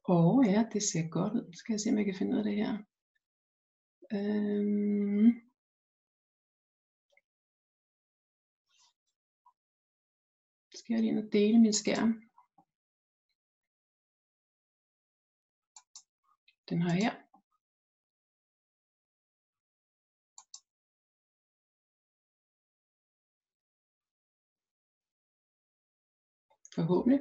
Ja, det ser godt ud. Skal jeg se, om jeg kan finde ud af det her. Skal jeg lige ind og dele min skærm. Den har jeg her. Forhåbentlig.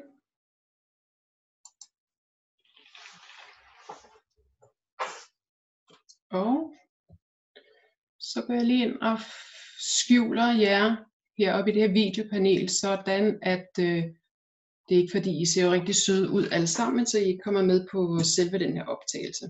Og så går jeg lige ind og skjuler jer heroppe i det her videopanel, sådan at det er ikke fordi I ser jo rigtig søde ud alle sammen, så I kommer med på selve den her optagelse.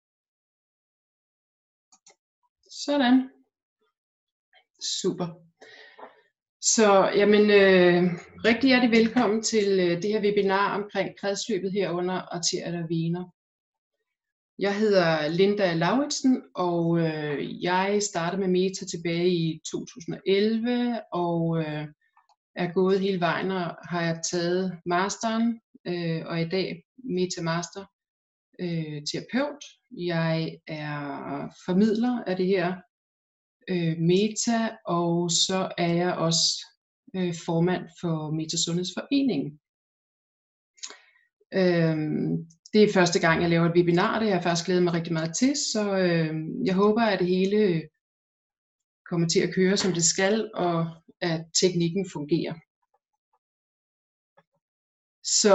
Sådan. Super. Så jamen, rigtig hjertelig velkommen til det her webinar omkring kredsløbet herunder arterier og vener. Jeg hedder Linda Lauritsen, og jeg startede med Meta tilbage i 2011, og er gået hele vejen og har taget masteren, og i dag Meta Master terapeut. Jeg er formidler af det her Meta, og så er jeg også formand for Meta Sundhedsforeningen. Det er første gang, jeg laver et webinar, det har jeg faktisk glædet mig rigtig meget til, så jeg håber, at det hele kommer til at køre, som det skal, og at teknikken fungerer. Så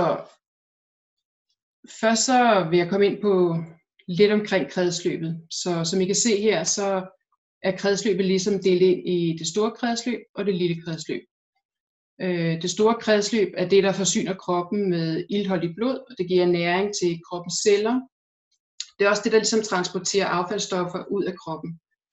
først så vil jeg komme ind på lidt omkring kredsløbet. Så som I kan se her, så er kredsløbet ligesom delt ind i det store kredsløb og det lille kredsløb. Det store kredsløb er det, der forsyner kroppen med iltholdigt blod, og det giver næring til kroppens celler. Det er også det, der ligesom transporterer affaldsstoffer ud af kroppen.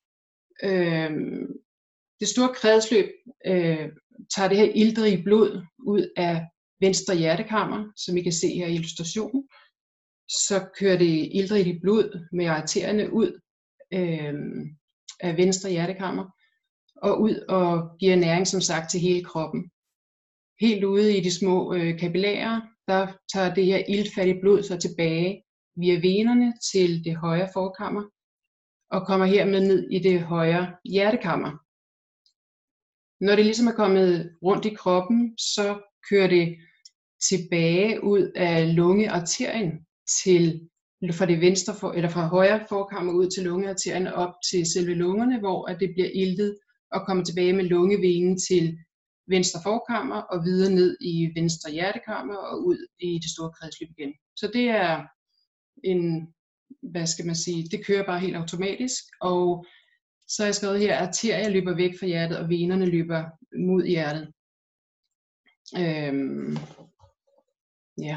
Det store kredsløb tager det her iltrige blod ud af venstre hjertekammer, som I kan se her i illustrationen. Så kører det iltrige blod med arterierne ud af venstre hjertekammer og ud og giver næring, som sagt, til hele kroppen. Helt ude i de små kapillærer, der tager det her iltfattige blod så tilbage via venerne til det højre forkammer og kommer hermed ned i det højre hjertekammer. Når det ligesom er kommet rundt i kroppen, så kører det tilbage ud af lungearterien til fra højre forkammer ud til lungearterien op til selve lungerne, hvor det bliver iltet og kommer tilbage med lungevenen til venstre forkammer og videre ned i venstre hjertekammer og ud i det store kredsløb igen. Så det er det kører bare helt automatisk, og så har jeg skrevet her, at arterier løber væk fra hjertet, og venerne løber mod hjertet. Ja.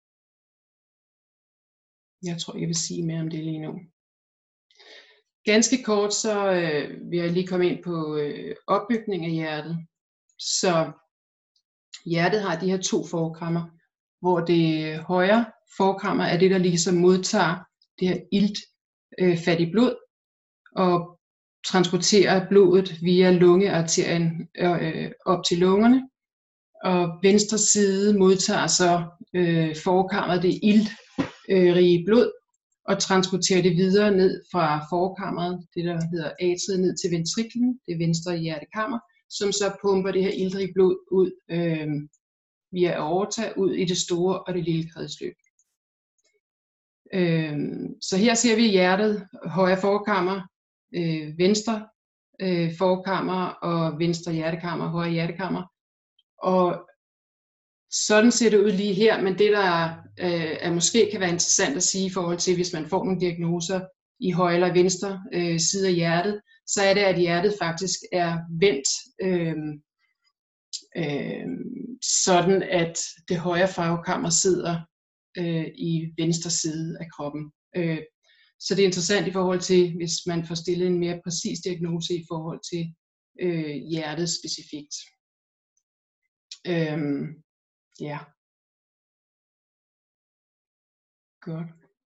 Jeg tror, jeg vil sige mere om det lige nu. Ganske kort, så vil jeg lige komme ind på opbygning af hjertet. Så hjertet har de her to forkammer, hvor det højre forkammer er det, der ligesom modtager det her iltfattige blod og transporterer blodet via lungearterien op til lungerne. Og venstre side modtager så forkammeret det iltrige blod og transporterer det videre ned fra forkammeret, det der hedder atriet, ned til ventriklen, det venstre hjertekammer, som så pumper det her iltrige blod ud via aorta ud i det store og det lille kredsløb. Så her ser vi hjertet, højre forkammer, venstre forkammer og venstre hjertekammer, højre hjertekammer. Og sådan ser det ud lige her, men det der måske kan være interessant at sige i forhold til, hvis man får nogle diagnoser i højre eller venstre side af hjertet, så er det, at hjertet faktisk er vendt sådan, at det højre forkammer sidder i venstre side af kroppen. Så det er interessant i forhold til, hvis man får stillet en mere præcis diagnose i forhold til hjertet specifikt. Ja. Godt.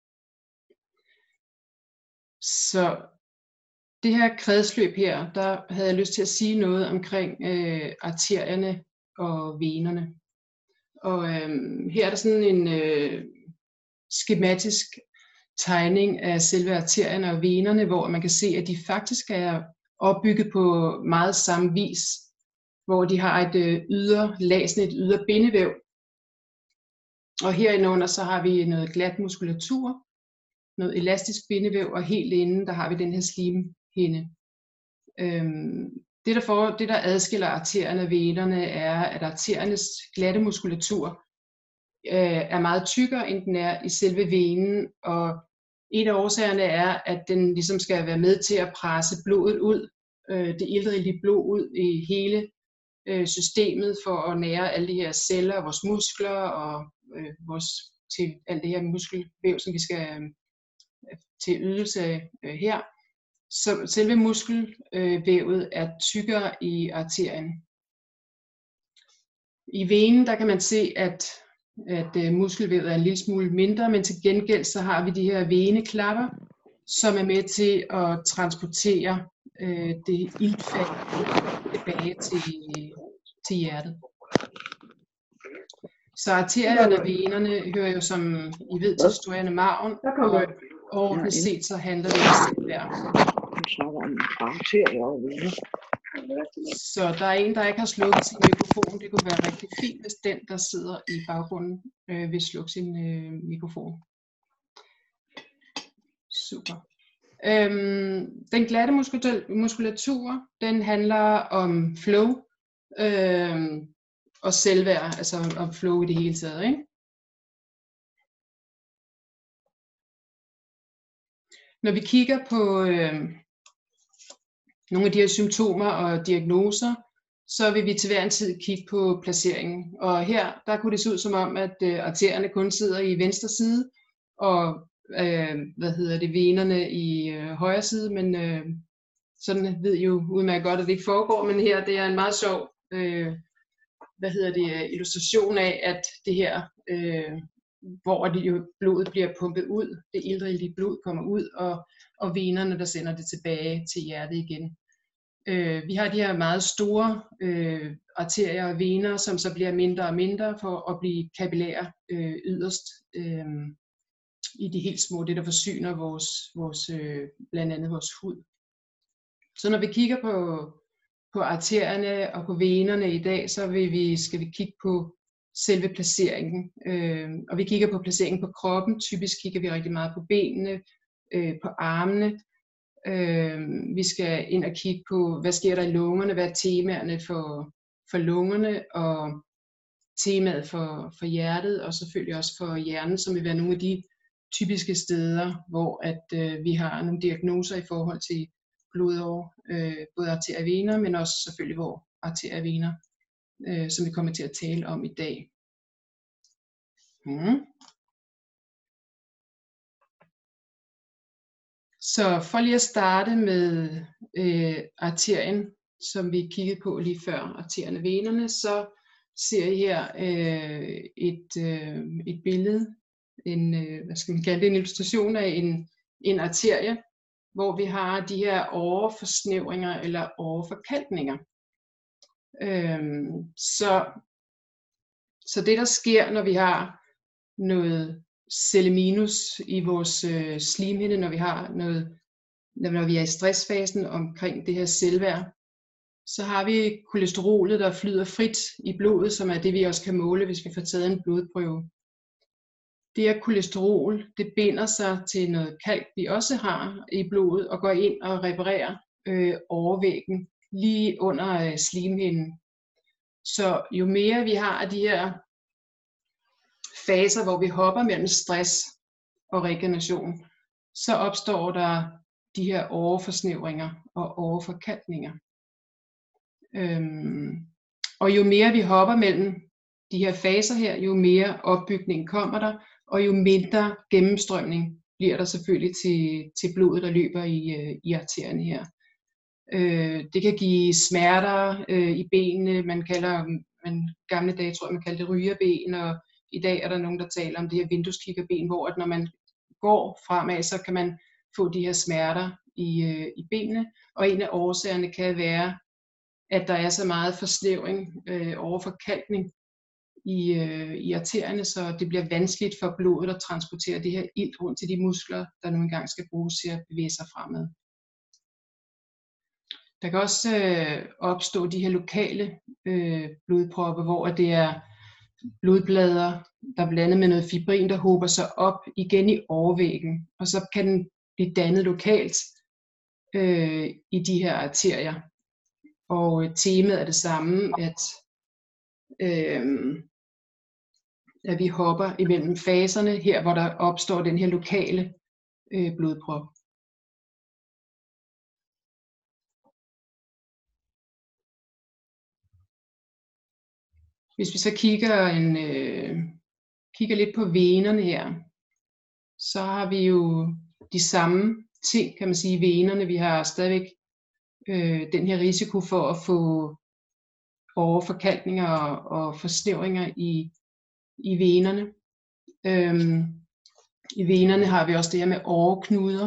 Så det her kredsløb her, der havde jeg lyst til at sige noget omkring arterierne og venerne. Og her er der sådan en skematisk tegning af selve arterierne og venerne, hvor man kan se, at de faktisk er opbygget på meget samme vis, hvor de har et ydre lag, sådan et ydre bindevæv. Og herinde så har vi noget glat muskulatur, noget elastisk bindevæv, og helt inde, der har vi den her slimhinde. Det, der adskiller arterierne og venerne, er, at arteriernes glatte muskulatur er meget tykkere, end den er i selve venen, og en af årsagerne er, at den ligesom skal være med til at presse blodet ud, det iltrige blod ud i hele systemet for at nære alle de her celler, vores muskler og til alt det her muskelvæv, som vi skal til ydelse her. Så selve muskelvævet er tykkere i arterien. I venen, der kan man se, at muskelvævet er en lille smule mindre, men til gengæld så har vi de her veneklapper, som er med til at transportere det iltfald tilbage til hjertet. Så arterierne og venerne hører jo, som I ved, til striaerne marven, og overordnet set så handler det om selvværd. Så der er en, der ikke har slukket sin mikrofon. Det kunne være rigtig fint, hvis den, der sidder i baggrunden, vil slukke sin mikrofon. Super. Den glatte muskulatur, den handler om flow og selvværd, altså om flow i det hele taget, ikke? Når vi kigger på nogle af de her symptomer og diagnoser, så vil vi til hver en tid kigge på placeringen. Og her, der kunne det se ud som om, at arterierne kun sidder i venstre side, og venerne i højre side, men sådan ved I jo udmærket godt, at det ikke foregår, men her, det er en meget sjov illustration af, at det her, hvor blodet bliver pumpet ud, det iltrige blod kommer ud, og venerne, der sender det tilbage til hjertet igen. Vi har de her meget store arterier og vener, som så bliver mindre og mindre for at blive kapillære yderst i de helt små, det der forsyner blandt andet vores hud. Så når vi kigger på arterierne og på venerne i dag, så skal vi kigge på selve placeringen. Og vi kigger på placeringen på kroppen. Typisk kigger vi rigtig meget på benene, på armene. Vi skal ind og kigge på, hvad sker der i lungerne, hvad er temaerne for lungerne, og temaet for hjertet, og selvfølgelig også for hjernen, som vil være nogle af de typiske steder, hvor vi har nogle diagnoser i forhold til blodår, både arterier og vener, men også selvfølgelig hvor arterier og vener, som vi kommer til at tale om i dag. Så for lige at starte med arterien, som vi kiggede på lige før, arterierne og venerne, så ser I her et billede, en illustration af en arterie, hvor vi har de her åreforsnævringer eller åreforkalkninger. Så det der sker, når vi har noget celleminus i vores slimhinde, når vi er i stressfasen omkring det her selvværd, så har vi kolesterolet, der flyder frit i blodet, som er det, vi også kan måle, hvis vi får taget en blodprøve. Det her kolesterol, det binder sig til noget kalk, vi også har i blodet, og går ind og reparerer overvæggen lige under slimhinden. Så jo mere vi har af de her faser, hvor vi hopper mellem stress og regeneration, så opstår der de her åreforsnævringer og åreforkalkninger. Og jo mere vi hopper mellem de her faser her, jo mere opbygning kommer der, og jo mindre gennemstrømning bliver der selvfølgelig til blodet, der løber i arterierne her. Det kan give smerter i benene, gamle dage tror jeg, man kaldte det rygerben, og i dag er der nogen, der taler om det her vindueskiggerben, hvor at når man går fremad, så kan man få de her smerter i benene, og en af årsagerne kan være, at der er så meget forsnævring, overforkalkning i arterierne, så det bliver vanskeligt for blodet at transportere det her ilt rundt til de muskler, der nu engang skal bruges til at bevæge sig fremad. Der kan også opstå de her lokale blodpropper, hvor det er blodblader, der er blandet med noget fibrin, der hober sig op igen i overvæggen, og så kan den blive dannet lokalt i de her arterier. Og temaet er det samme, at vi hopper imellem faserne her, hvor der opstår den her lokale blodprop. Hvis vi så kigger lidt på venerne her, så har vi jo de samme ting, kan man sige, i venerne. Vi har stadigvæk den her risiko for at få åreforkalkninger og forsnævringer i venerne. I venerne har vi også det her med åreknuder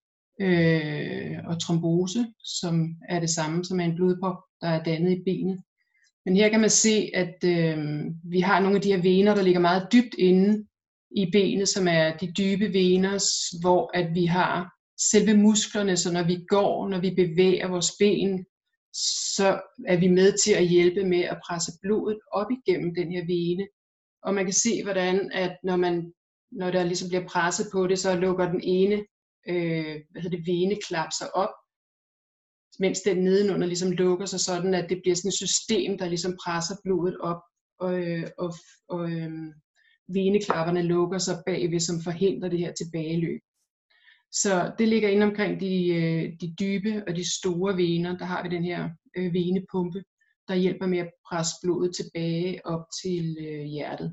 og trombose, som er det samme som en blodprop, der er dannet i benet. Men her kan man se, at vi har nogle af de her vener, der ligger meget dybt inde i benet, som er de dybe vener, hvor at vi har selve musklerne, så når vi går, når vi bevæger vores ben, så er vi med til at hjælpe med at presse blodet op igennem den her vene. Og man kan se, hvordan at når der ligesom bliver presset på det, så lukker den ene veneklap sig op, mens den nedenunder ligesom lukker sig, sådan at det bliver sådan et system, der ligesom presser blodet op, og veneklapperne lukker sig bagved, som forhindrer det her tilbageløb. Så det ligger inde omkring de dybe og de store vener. Der har vi den her venepumpe, der hjælper med at presse blodet tilbage op til hjertet.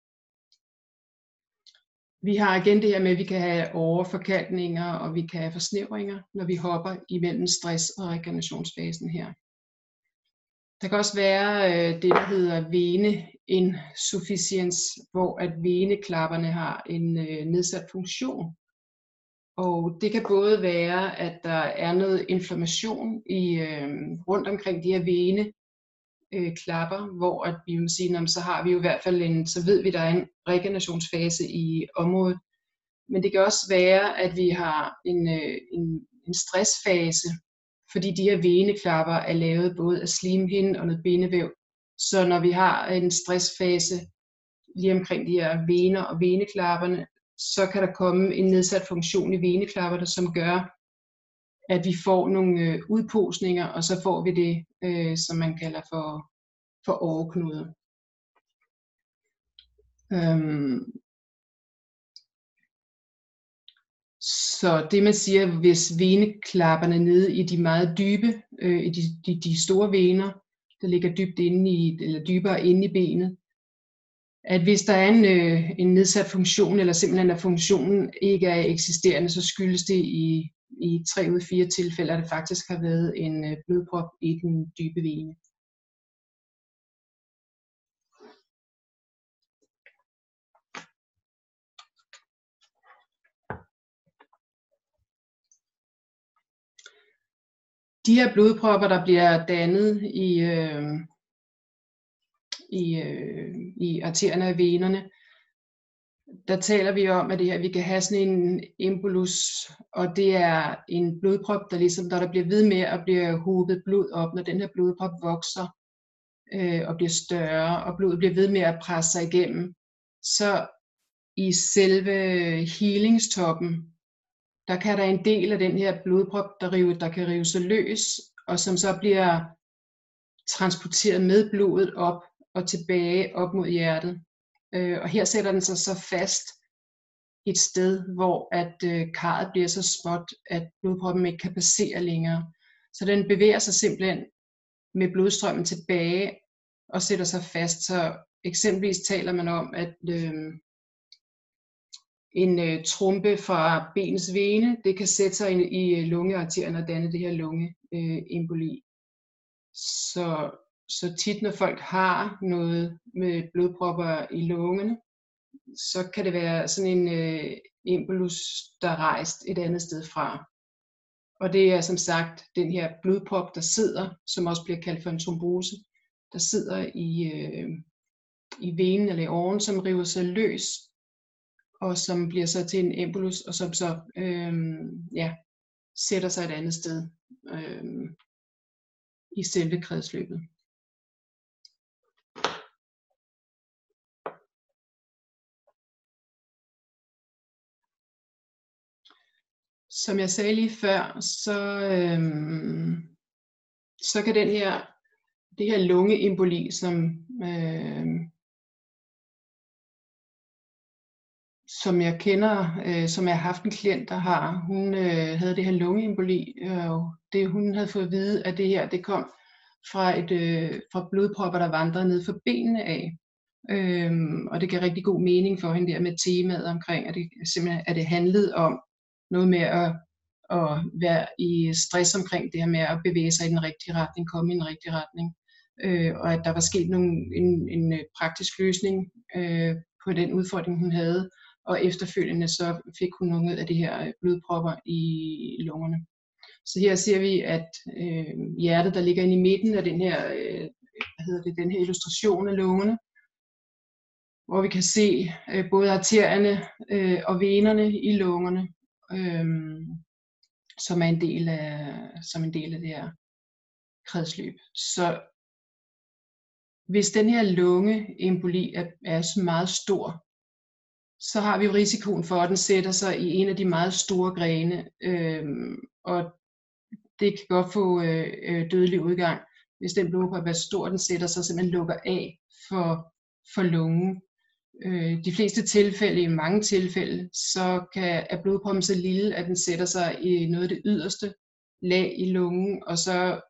Vi har igen det her med, at vi kan have åreforkalkninger, og vi kan have forsnævringer, når vi hopper imellem stress- og regenerationsfasen her. Der kan også være det, der hedder veneinsufficiens, hvor at veneklapperne har en nedsat funktion. Og det kan både være, at der er noget inflammation rundt omkring de her veneklapper, hvor at vi må sige, så har vi jo i hvert fald så ved vi, der er en regenerationsfase i området. Men det kan også være, at vi har en stressfase, fordi de her veneklapper er lavet både af slimhinde og noget bindevæv. Så når vi har en stressfase lige omkring de her vener og veneklapperne, så kan der komme en nedsat funktion i veneklapperne, som gør, at vi får nogle udposninger, og så får vi det, som man kalder for åreknuder. Så det man siger, hvis veneklapperne nede i de meget dybe, i de store vener, der ligger dybt inde eller dybere inde i benet, at hvis der er en nedsat funktion, eller simpelthen at funktionen ikke er eksisterende, så skyldes det i 3 ud af 4 tilfælde, at det faktisk har været en blodprop i den dybe vene. De her blodpropper, der bliver dannet i arterierne og venerne, der taler vi om, at vi kan have sådan en embolus, og det er en blodprop, der ligesom, når der bliver ved med at blive hobet blod op, når den her blodprop vokser og bliver større, og blodet bliver ved med at presse sig igennem, så i selve healingstoppen, der kan der en del af den her blodprop, der kan rive sig løs, og som så bliver transporteret med blodet op og tilbage op mod hjertet. Og her sætter den sig så fast et sted, hvor at karret bliver så småt, at blodproppen ikke kan passere længere. Så den bevæger sig simpelthen med blodstrømmen tilbage og sætter sig fast. Så eksempelvis taler man om, at en trompe fra benets vene, det kan sætte sig i lungearterien og danne det her lungeemboli. Så tit når folk har noget med blodpropper i lungerne, så kan det være sådan en embolus, der er rejst et andet sted fra. Og det er som sagt den her blodprop, der sidder, som også bliver kaldt for en trombose, der sidder i venen eller i åren, som river sig løs, og som bliver så til en embolus, og som så sætter sig et andet sted i selve kredsløbet. Som jeg sagde lige før, så kan det her lungeemboli, som jeg kender, som jeg har haft en klient, der har, hun havde det her lungeemboli, og det hun havde fået at vide, at det her, det kom fra blodpropper, der vandrede ned for benene af. Og det gav rigtig god mening for hende der med temaet omkring, at det simpelthen at det handlede om noget med at være i stress omkring det her med at bevæge sig i den rigtige retning, komme i den rigtige retning, og at der var sket en praktisk løsning på den udfordring, hun havde, og efterfølgende så fik hun nogle af de her blodpropper i lungerne. Så her ser vi, at hjertet, der ligger inde i midten af den her, den her illustration af lungerne, hvor vi kan se både arterierne og venerne i lungerne, som er en del af det her kredsløb. Så hvis den her lungeemboli er så meget stor, så har vi jo risikoen for, at den sætter sig i en af de meget store grene, og det kan godt få dødelig udgang, hvis den blodprop er stor, den sætter sig, simpelthen lukker af for lungen. De fleste tilfælde, i mange tilfælde, så er blodproppen så lille, at den sætter sig i noget af det yderste lag i lungen, og så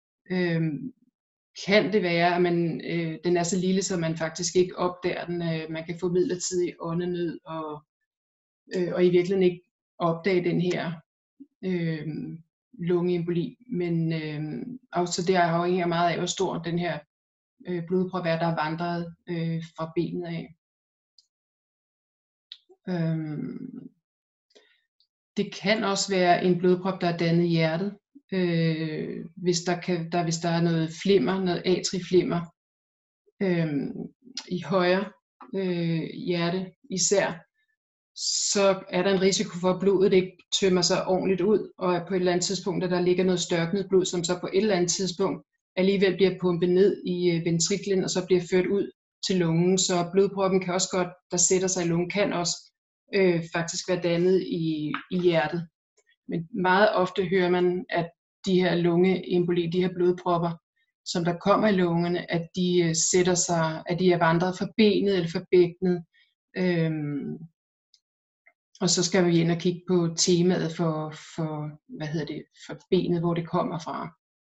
kan det være, at den er så lille, så man faktisk ikke opdager den. Man kan få midlertidig åndenød, og i virkeligheden ikke opdage den her lungeemboli. Men også det er afhængig meget af, hvor stor den her blodprop er, der er vandret fra benet af. Det kan også være en blodprop, der er dannet i hjertet, hvis der er noget flimmer, noget atrieflimmer i højre hjerte især, så er der en risiko for, at blodet ikke tømmer sig ordentligt ud, og på et eller andet tidspunkt, at der ligger noget størknet blod, som så på et eller andet tidspunkt alligevel bliver pumpet ned i ventriklen, og så bliver ført ud til lungen. Så blodproppen kan også godt, der sætter sig i lungen, kan også faktisk være dannet i hjertet. Men meget ofte hører man, at de her lungeemboli, de her blodpropper, som der kommer i lungerne, at de sætter sig, at de er vandret fra benet eller fra bækkenet. Og så skal vi ind og kigge på temaet for benet, hvor det kommer fra.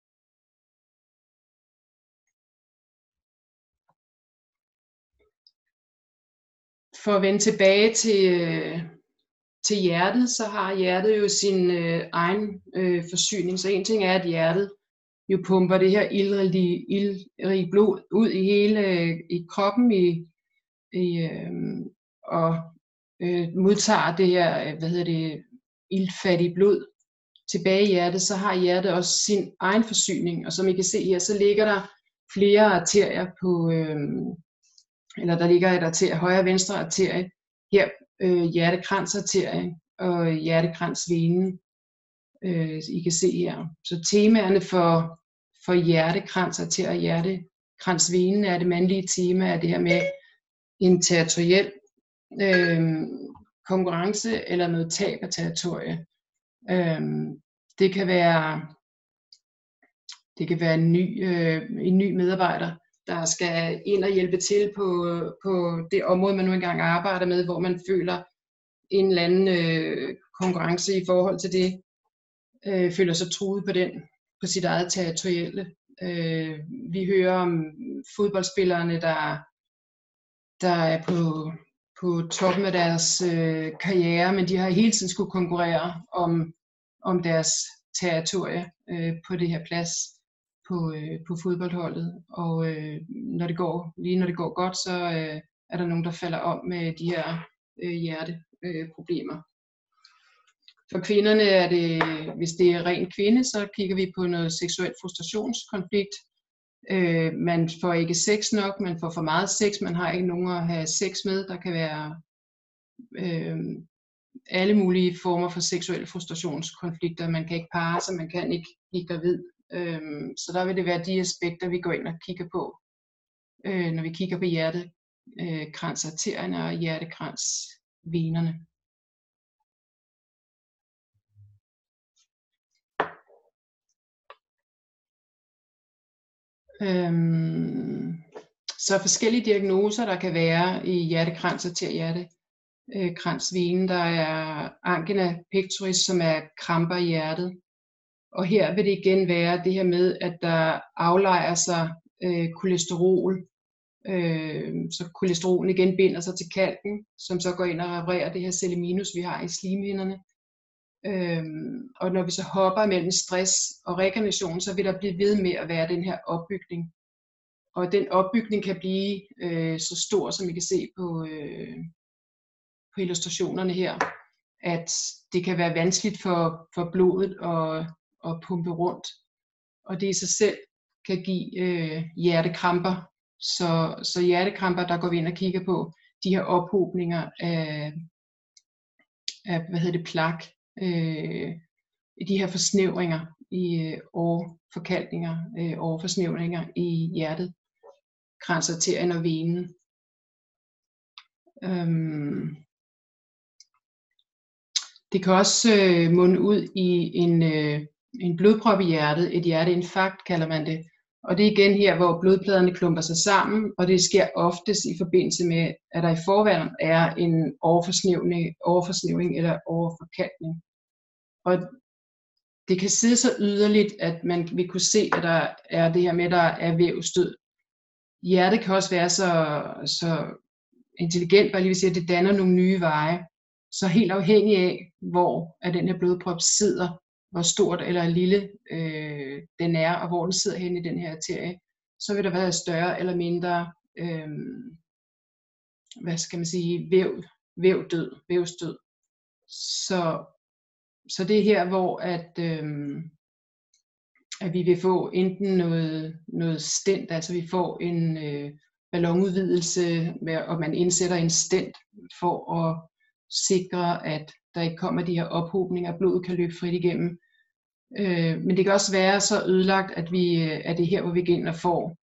For at vende tilbage til hjertet, så har hjertet jo sin egen forsyning. Så en ting er, at hjertet jo pumper det her ildrige blod ud i kroppen og modtager det her iltfattige blod tilbage i hjertet. Så har hjertet også sin egen forsyning, og som I kan se her, så ligger der flere arterier på eller der ligger et arterie, højre og venstre arterie, her hjertekransarterie og hjertekransvenen, I kan se her. Så temaerne for hjertekransarterie og hjertekransvenen er det mandlige tema, er det her med en territoriel konkurrence eller noget tab af territorie. Det kan være en ny medarbejder, der skal ind og hjælpe til på det område, man nu engang arbejder med, hvor man føler en eller anden konkurrence i forhold til det, føler sig truet på sit eget territorielle. Vi hører om fodboldspillerne, der er på toppen af deres karriere, men de har hele tiden skulle konkurrere om deres territorie på det her plads på fodboldholdet, og når det går godt, så er der nogen, der falder om med de her hjerteproblemer. For kvinderne er det, hvis det er ren kvinde, så kigger vi på noget seksuel frustrationskonflikt, Man får ikke sex nok, man får for meget sex, man har ikke nogen at have sex med. Der kan være alle mulige former for seksuelle frustrationskonflikter. Man kan ikke parre sig, man kan ikke blive gravid. Så der vil det være de aspekter, vi går ind og kigger på, når vi kigger på hjertekransarterierne og hjertekransvenerne. Så forskellige diagnoser, der kan være i hjertekransarterie, hjertekransvenen. Der er angina pectoris, som er kramper i hjertet. Og her vil det igen være det her med, at der aflejrer sig kolesterol. Så kolesterolen igen binder sig til kalken, som så går ind og reparerer det her celleminus, vi har i slimhinderne. Og når vi så hopper mellem stress og regeneration, så vil der blive ved med at være den her opbygning. Og den opbygning kan blive så stor, som I kan se på illustrationerne her, at det kan være vanskeligt for blodet at pumpe rundt. Og det i sig selv kan give hjertekramper. Så hjertekramper, der går vi ind og kigger på de her ophobninger af plak, de her forsnævringer i åreforkalkninger, åreforsnævringer i hjertet, kransarterien og venen. Det kan også munde ud i en blodprop i hjertet, et hjerteinfarkt kalder man det. Og det er igen her, hvor blodpladerne klumper sig sammen, og det sker oftest i forbindelse med, at der i forvejen er en overforsnævring eller overforkalkning. Og det kan sidde så yderligt, at man vil kunne se, at der er det her med, at der er vævsstød. Hjertet kan også være så intelligent, bare lige vil sige, at det danner nogle nye veje. Så helt afhængig af, hvor den her blodprop sidder, hvor stort eller lille den er, og hvor den sidder hen i den her arterie, så vil der være større eller mindre, vævsdød. Så det er her, hvor at vi vil få enten noget stent, altså vi får en ballonudvidelse, og man indsætter en stent for at sikre, at der ikke kommer de her ophobninger, at blodet kan løbe frit igennem. Men det kan også være så ødelagt, at det er her, hvor vi går ind og får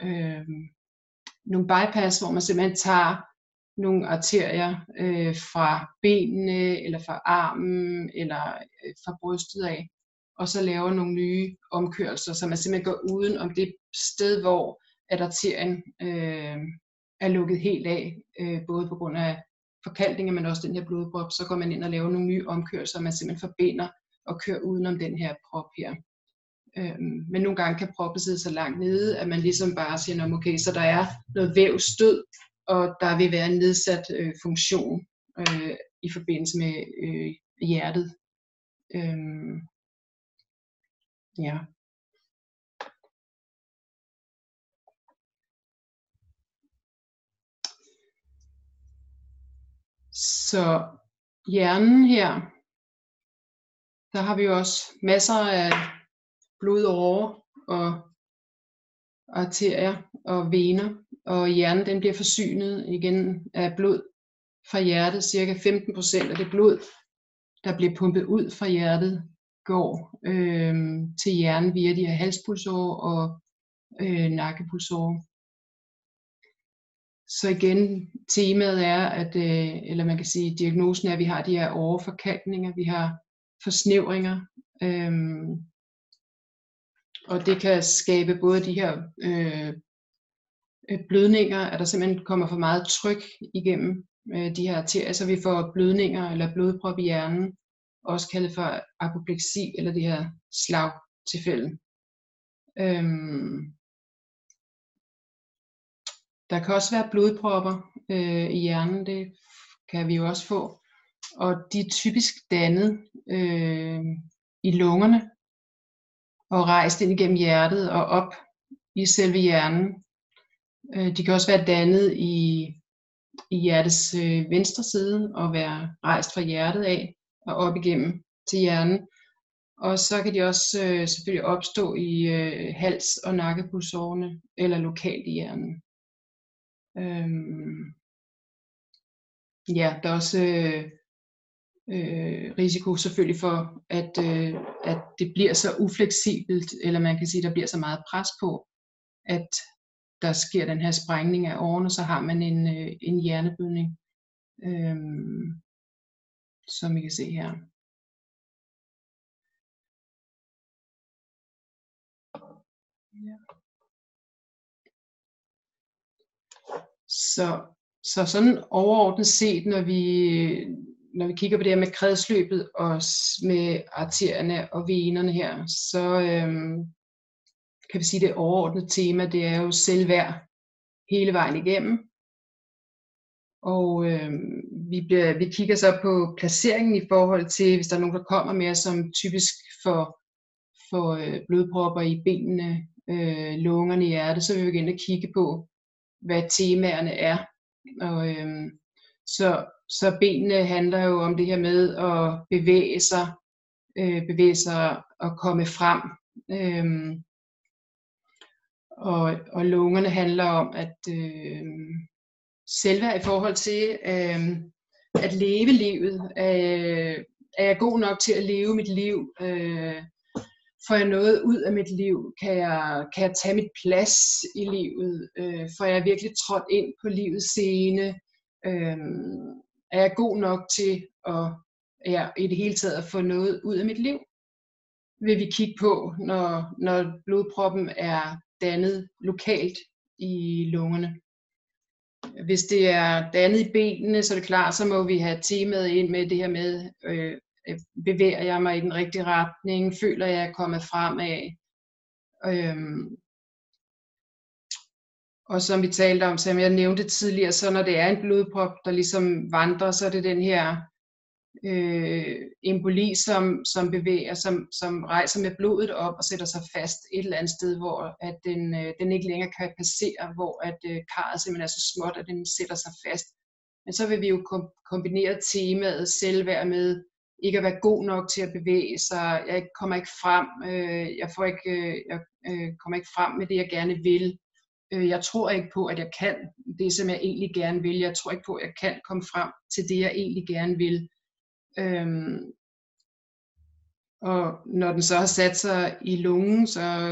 nogle bypass, hvor man simpelthen tager nogle arterier fra benene, eller fra armen, eller fra brystet af, og så laver nogle nye omkørelser, så man simpelthen går uden om det sted, hvor at arterien er lukket helt af, både på grund af forkalkninger, men også den her blodprop. Så går man ind og laver nogle nye omkørelser, og man simpelthen forbinder og kører udenom den her prop her. Men nogle gange kan proppen sidde så langt nede, at man ligesom bare siger, okay, så der er noget vævsstød, og der vil være en nedsat funktion i forbindelse med hjertet. Ja. Så hjernen her, der har vi jo også masser af blodårer og arterier og vener, og hjernen den bliver forsynet igen af blod fra hjertet. Cirka 15% af det blod, der bliver pumpet ud fra hjertet, går til hjernen via de her halspulsårer og nakkepulsårer. Så igen, temaet er, eller man kan sige, diagnosen er, at vi har de her åreforkalkninger, vi har forsnævringer, og det kan skabe både de her blødninger, at der simpelthen kommer for meget tryk igennem de her arterier, så vi får blødninger eller blodprop i hjernen, også kaldet for apopleksi, eller det her slagtilfælde. Der kan også være blodpropper i hjernen, det kan vi jo også få, og de er typisk dannet i lungerne og rejst ind igennem hjertet og op i selve hjernen. De kan også være dannet i hjertets venstre side og være rejst fra hjertet af og op igennem til hjernen. Og så kan de også selvfølgelig opstå i hals- og nakkepulsårene eller lokalt i hjernen. Ja, der er også risiko selvfølgelig for, at det bliver så ufleksibelt, eller man kan sige, der bliver så meget pres på, at der sker den her sprængning af årene, så har man en hjerneblødning, som I kan se her. Ja. Så sådan overordnet set, når vi kigger på det her med kredsløbet og med arterierne og venerne her, så kan vi sige, at det overordnede tema, det er jo selvværd hele vejen igennem. Og vi kigger så på placeringen i forhold til, hvis der er nogen, der kommer med, som typisk for blodpropper i benene, lungerne, hjertet, så vil vi begynde at kigge på, hvad temaerne er. Og så benene handler jo om det her med at bevæge sig og komme frem. Og lungerne handler om at selvværd i forhold til at leve livet. Er jeg god nok til at leve mit liv? Får jeg noget ud af mit liv? Kan jeg tage mit plads i livet? Får jeg virkelig trådt ind på livets scene? Er jeg god nok til at i det hele taget at få noget ud af mit liv? Vil vi kigge på, når blodproppen er dannet lokalt i lungerne. Hvis det er dannet i benene, så er det klart, så må vi have temaet ind med det her med, bevæger jeg mig i den rigtige retning, føler jeg er kommet fremad. Og som vi talte om, som jeg nævnte tidligere, så når det er en blodprop, der ligesom vandrer, så er det den her emboli, som bevæger, som rejser med blodet op og sætter sig fast et eller andet sted, hvor at den ikke længere kan passere, hvor at karret simpelthen er så småt, at den sætter sig fast. Men så vil vi jo kombinere temaet selvværd med ikke at være god nok til at bevæge sig. Jeg kommer ikke frem. Jeg kommer ikke frem med det, jeg gerne vil. Jeg tror ikke på, at jeg kan det, som jeg egentlig gerne vil. Jeg tror ikke på, at jeg kan komme frem til det, jeg egentlig gerne vil. Og når den så har sat sig i lungen,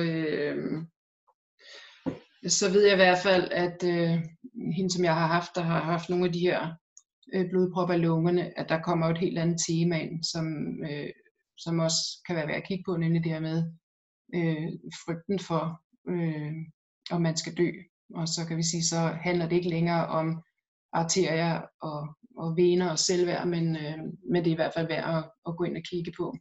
så ved jeg i hvert fald, at hende, som jeg har haft, der har haft nogle af de her blodpropper i lungerne, at der kommer et helt andet tema ind, som også kan være værd at kigge på, nemlig det her med frygten for, om man skal dø. Og så kan vi sige, så handler det ikke længere om arterier og vener og selvværd, men det er i hvert fald værd at gå ind og kigge på.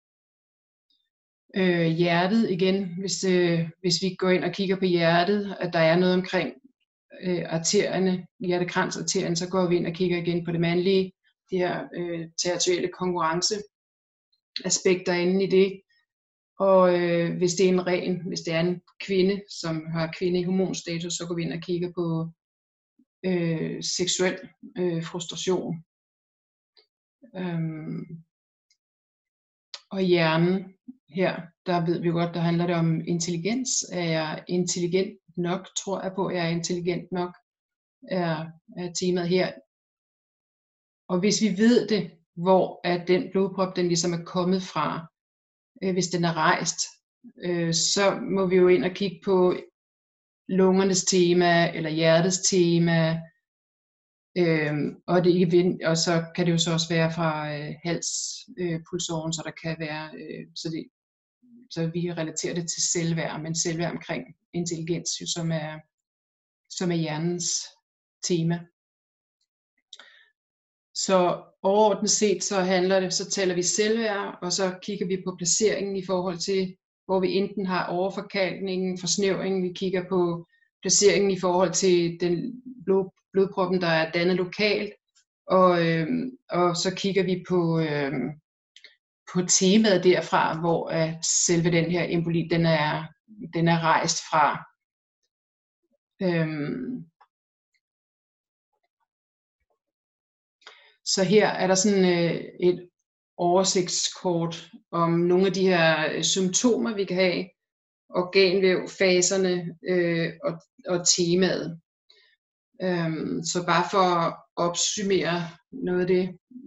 Hjertet igen, hvis vi går ind og kigger på hjertet, at der er noget omkring arterierne, hjertekransarterierne, så går vi ind og kigger igen på det mandlige, de her territoriale konkurrenceaspekter inde i det. Og hvis det er en kvinde, som har kvinde i hormonstatus, så går vi ind og kigger på seksuel frustration. Og hjernen her, der ved vi godt, der handler det om intelligens. Er jeg intelligent nok? Tror jeg på, at jeg er intelligent nok? Er temaet her. Og hvis vi ved det, hvor er den blodprop, den ligesom er kommet fra, hvis den er rejst, så må vi jo ind og kigge på lungernes tema, eller hjertets tema, og så kan det jo så også være fra halspulsåren, så der kan være, så vi relaterer det til selvværd, men selvværd omkring intelligens, jo, som er hjernens tema. Så overordnet set, så taler vi selvværd, og så kigger vi på placeringen i forhold til, hvor vi enten har overforkalkningen, forsnævringen, vi kigger på placeringen i forhold til den blodproppen, der er dannet lokalt, og så kigger vi på temaet derfra, hvor selve den her emboli, den er rejst fra. Så her er der sådan oversigtskort om nogle af de her symptomer, vi kan have, organvævfaserne og temaet. Så bare for at opsummere noget af det,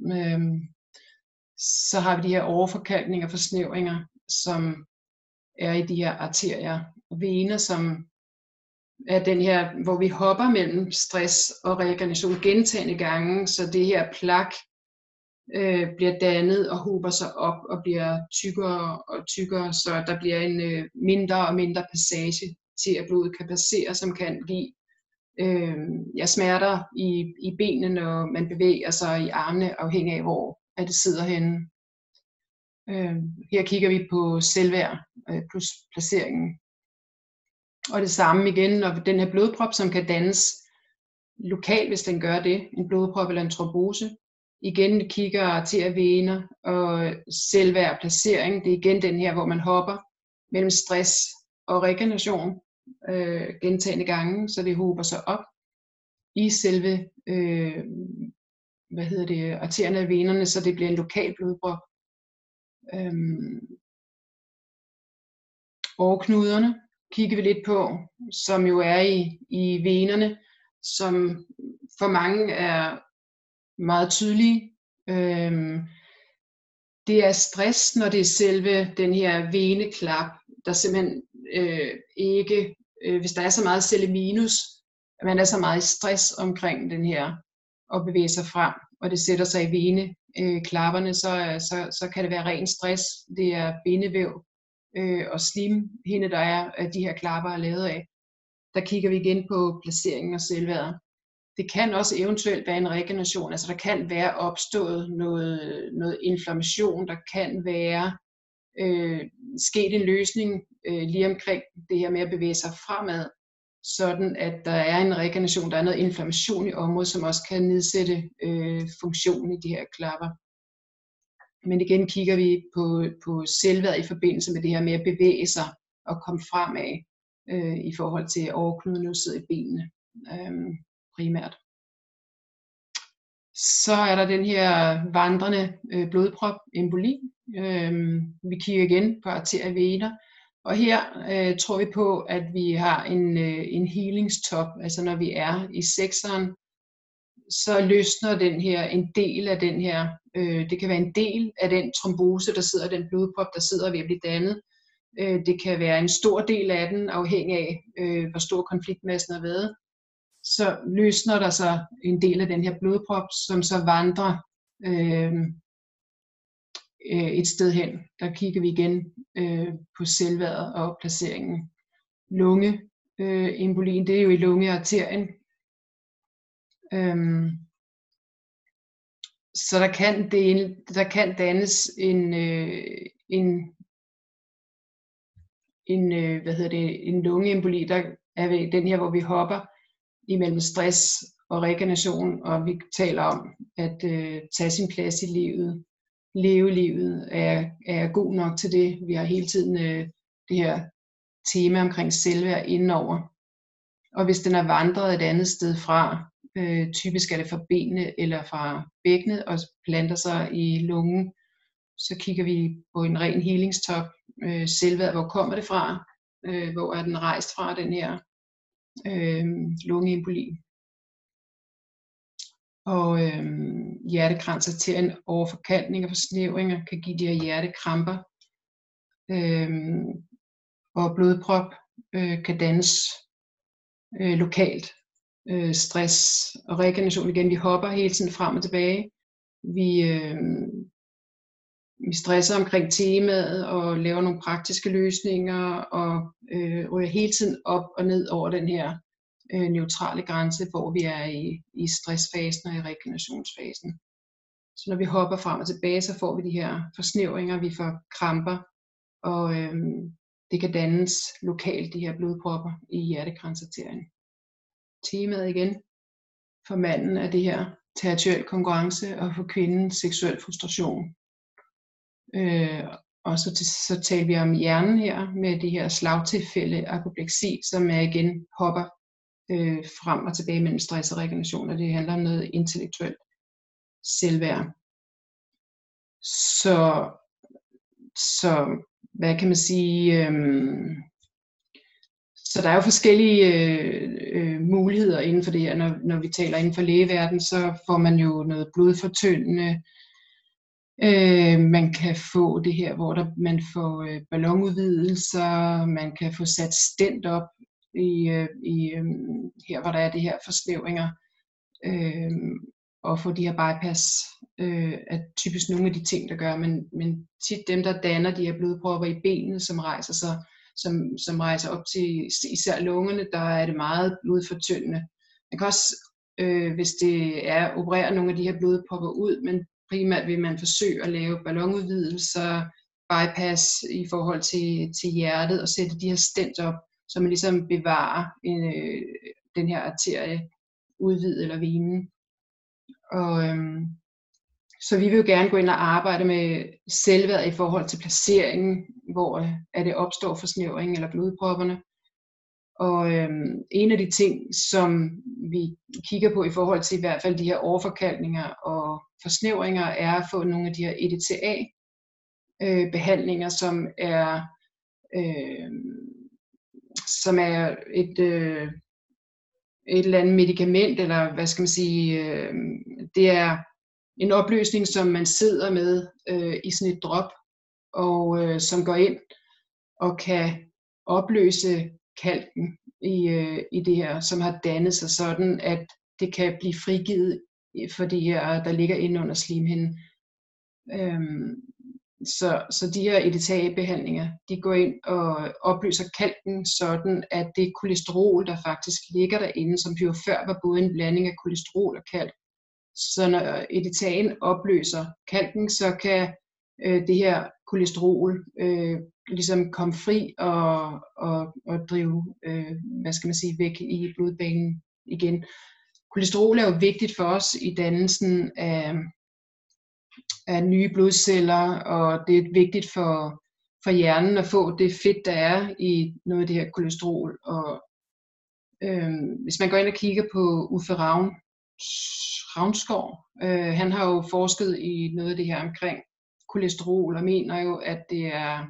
så har vi de her overforkalkninger og forsnævringer, som er i de her arterier og vener, som er den her, hvor vi hopper mellem stress og regeneration gentagne gange, så det her plak bliver dannet og hober sig op og bliver tykkere og tykkere, så der bliver en mindre og mindre passage til, at blodet kan passere, som kan give smerter i benene, når man bevæger sig i armene, afhængig af hvor at det sidder henne. Her kigger vi på selvværd plus placeringen. Og det samme igen, når den her blodprop, som kan dannes lokalt, hvis den gør det, en blodprop eller en trombose. Igen kigger til vener og selvværd placering. Det er igen den her, hvor man hopper mellem stress og regeneration gentagne gange, så det hober sig op i selve arterierne og venerne, så det bliver en lokal blodprop. Åreknuderne kigger vi lidt på, som jo er i venerne, som for mange er meget tydelige. Det er stress, når det er selve den her veneklap, der simpelthen ikke, hvis der er så meget celle minus, at man er så meget i stress omkring den her, og bevæge sig frem, og det sætter sig i veneklapperne, så kan det være ren stress. Det er bindevæv og slimhinde, der er de her klapper er lavet af. Der kigger vi igen på placeringen og selvværd. Det kan også eventuelt være en regeneration, altså der kan være opstået noget inflammation, der kan være sket en løsning lige omkring det her med at bevæge sig fremad, sådan at der er en regeneration, der er noget inflammation i området, som også kan nedsætte funktionen i de her klapper. Men igen kigger vi på selvværd i forbindelse med det her med at bevæge sig og komme fremad i forhold til overknuden, der sidder i benene primært. Så er der den her vandrende blodprop, emboli. Vi kigger igen på arterier og vener. Og her tror vi på, at vi har en healingstop, altså når vi er i sekseren, så løsner en del af den her, det kan være en del af den trombose, der sidder, den blodprop, der sidder ved at blive dannet. Det kan være en stor del af den, afhængig af, hvor stor konfliktmassen har været. Så løsner der sig en del af den her blodprop, som så vandrer et sted hen. Der kigger vi igen på selvværdet og placeringen. Lungeembolien, det er jo i lungearterien. Så der kan dannes en lungeemboli, der er ved den her, hvor vi hopper imellem stress og regeneration, og vi taler om at tage sin plads i livet. Leve livet er god nok til det. Vi har hele tiden det her tema omkring selvværd indenover. Og hvis den er vandret et andet sted fra, typisk er det fra benene eller fra bækkenet og planter sig i lungen, så kigger vi på en ren healingstop. Selvværd, hvor kommer det fra? Hvor er den rejst fra, den her lungeemboli? Og hjertekransarterien overforkalkning og forsnævringer kan give de her hjertekramper. Og blodprop kan dannes lokalt. Stress og regeneration igen. Vi hopper hele tiden frem og tilbage. Vi stresser omkring temaet og laver nogle praktiske løsninger og ryger hele tiden op og ned over den her neutrale grænse, hvor vi er i stressfasen og i regenerationsfasen. Så når vi hopper frem og tilbage, så får vi de her forsnævringer, vi får kramper, og det kan dannes lokalt, de her blodpropper i hjertekransarterien. Temaet igen for manden er det her territorial konkurrence, og for kvinden seksuel frustration. Og så taler vi om hjernen her med det her slagtilfælde apopleksi, som er igen hopper frem og tilbage mellem stress og regeneration, og det handler om noget intellektuelt selvværd. Så hvad kan man sige, så der er jo forskellige muligheder inden for det her. Når vi taler inden for lægeverdenen, så får man jo noget blodfortyndende. Man kan få det her, hvor man får ballonudvidelser, man kan få sat stent op her, hvor der er det her forsnævringer, og få de her bypass, er typisk nogle af de ting, der gør, men tit dem, der danner de her blodpropper i benene, som rejser sig, som rejser op til især lungerne, der er det meget blodfortyndende. Man kan også, hvis det er, operere nogle af de her blodpropper ud, men primært vil man forsøge at lave ballonudvidelser, bypass i forhold til hjertet, og sætte de her stent op, så man ligesom bevarer den her arterie udvidet eller venen. Så vi vil jo gerne gå ind og arbejde med selvværd i forhold til placeringen, hvor det opstår forsnævring eller blodpropperne. Og en af de ting, som vi kigger på i forhold til i hvert fald de her overforkalkninger og forsnævringer, er at få nogle af de her EDTA-behandlinger, som er et eller andet medicament, eller hvad skal man sige, det er en opløsning, som man sidder med i sådan et drop, og som går ind og kan opløse kalken i det her, som har dannet sig, sådan at det kan blive frigivet for de her, der ligger inde under slimhinden. Så de her EDTA-behandlinger, de går ind og opløser kalken, sådan at det kolesterol, der faktisk ligger derinde, som jo før var både en blanding af kolesterol og kalk, så når EDTA'en opløser kalken, så kan det her kolesterol ligesom komme fri og drive, hvad skal man sige, væk i blodbanen igen. Kolesterol er jo vigtigt for os i dannelsen af nye blodceller, og det er vigtigt for hjernen at få det fedt, der er i noget af det her kolesterol. Og hvis man går ind og kigger på Uffe Ravnskov, han har jo forsket i noget af det her omkring kolesterol, og mener jo, at det er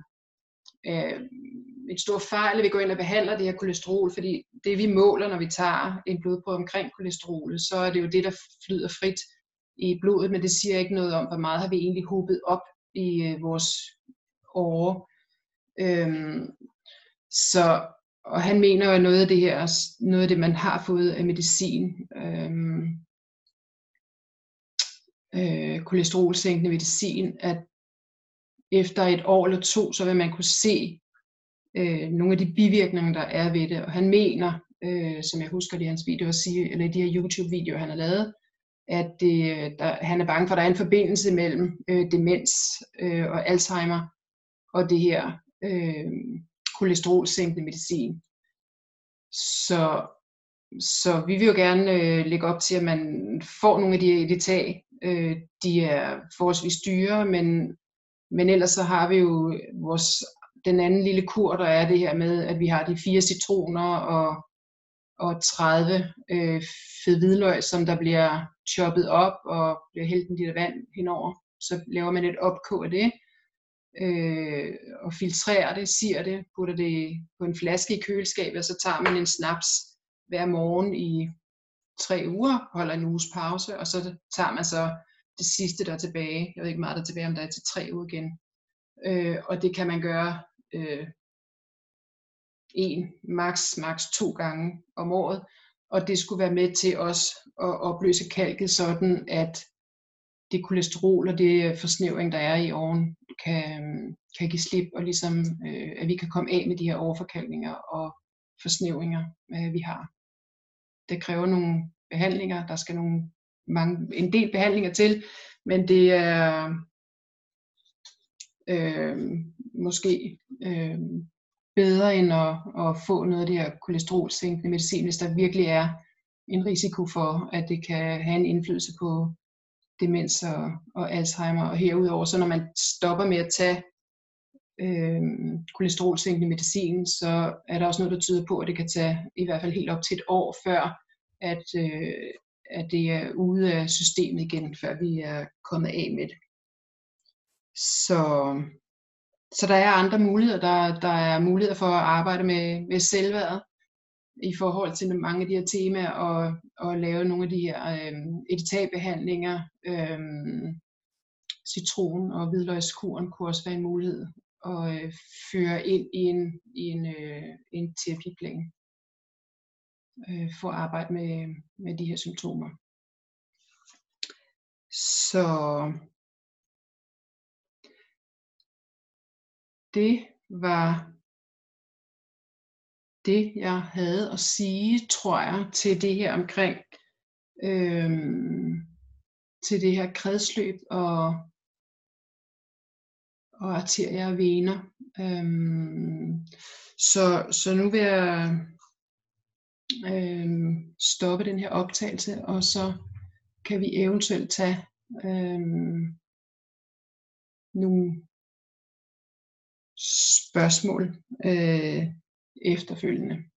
et stort fejl, at vi går ind og behandler det her kolesterol, fordi det vi måler, når vi tager en blodprøve omkring kolesterolet, så er det jo det, der flyder frit i blodet, men det siger ikke noget om, hvor meget har vi egentlig hobet op i vores åre. Og han mener jo noget af det her, noget af det, man har fået af medicin, kolesterolsænkende medicin, at efter et år eller to, så vil man kunne se nogle af de bivirkninger, der er ved det. Og han mener, som jeg husker det i hans videoer sige, eller i de her YouTube-videoer, han har lavet, at han er bange for, at der er en forbindelse mellem demens og Alzheimer og det her kolesterolsænkende medicin. Så vi vil jo gerne lægge op til, at man får nogle af de EDTA. De er forholdsvis dyre, men ellers så har vi jo den anden lille kur, der er det her med, at vi har de 4 citroner og 30 fed hvidløg, som der bliver choppet op og bliver hældt en liter vand henover. Så laver man et opkog af det, og filtrerer det, sier det, putter det på en flaske i køleskabet, og så tager man en snaps hver morgen i 3 uger, holder en uges pause, og så tager man så det sidste, der er tilbage. Jeg ved ikke meget, der er tilbage, om der er til 3 uger igen. Og det kan man gøre maks 2 gange om året, og det skulle være med til også at opløse kalket, sådan at det kolesterol og det forsnævring, der er i åren, kan give slip, og ligesom, at vi kan komme af med de her overforkalkninger og forsnævringer, vi har. Det kræver nogle behandlinger, der skal en del behandlinger til, men det er måske bedre end at få noget af det her kolesterolsænkende medicin, hvis der virkelig er en risiko for, at det kan have en indflydelse på demens og Alzheimer. Og herudover, så når man stopper med at tage kolesterolsænkende medicin, så er der også noget, der tyder på, at det kan tage i hvert fald helt op til et år, før at det er ude af systemet igen, før vi er kommet af med det. Så der er andre muligheder. Der er muligheder for at arbejde med selvværd i forhold til mange af de her temaer, og lave nogle af de her editalbehandlinger. Citron- og hvidløgskuren kunne også være en mulighed at føre ind i en terapiplan for at arbejde med de her symptomer. Så det var det, jeg havde at sige, tror jeg, til det her omkring til det her kredsløb og arterier og vener. Så nu vil jeg stoppe den her optagelse, og så kan vi eventuelt tage nogle spørgsmål efterfølgende.